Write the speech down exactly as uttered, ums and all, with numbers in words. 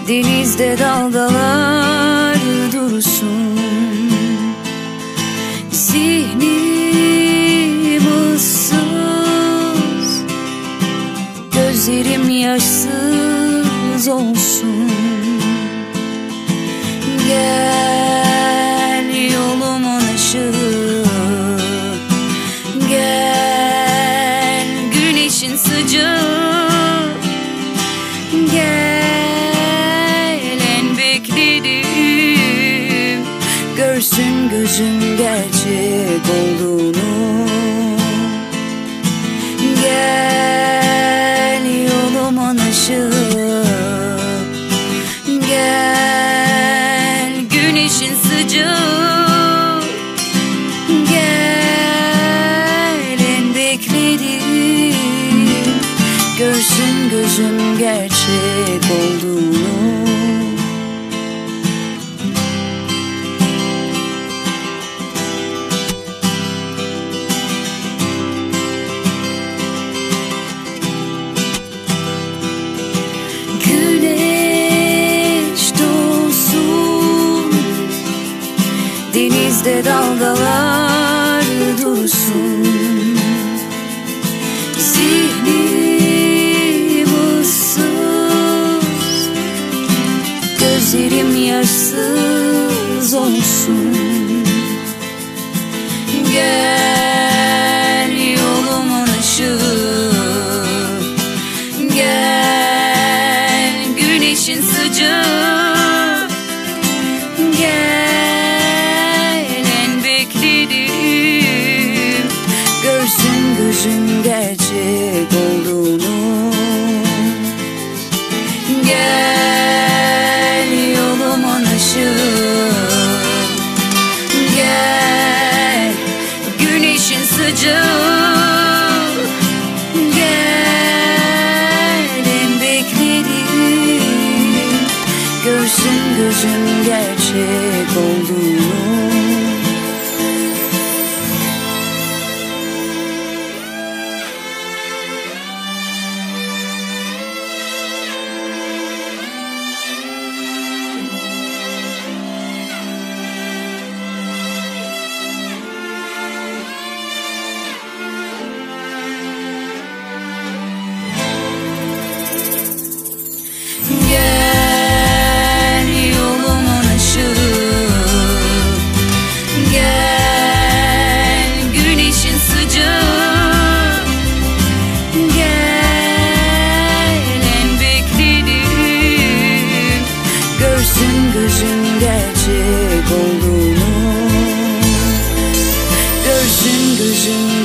Denizde dalgalar dursun, zihnim ıssız, gözlerim yaşsız olsun. Gel yolumun ışığı, gel güneşin sıcağı, gel en beklediğim, görsün gözüm gerçek olduğunu. Gel yolumun ışığı, gel güneşin sıcağı, gel en beklediğim, görsün gözüm gerçek olduğunu. Güneş doğsun, denizde dalgalar dursun, zihnim ıssız, gözlerim yaşsız olsun. Gel yolumun ışığı, gel güneşin sıcağı, gel en beklediğim, görsün gözüm gerçek olduğunu. Gel yolumun ışığı, gel güneşin sıcağı, gel en beklediğim, görsün gözüm gerçek olduğunu. Gel yolumun ışığı, gel güneşin sıcağı, gel en beklediğim, görsün gözüm gerçek olduğunu. Görsün gözüm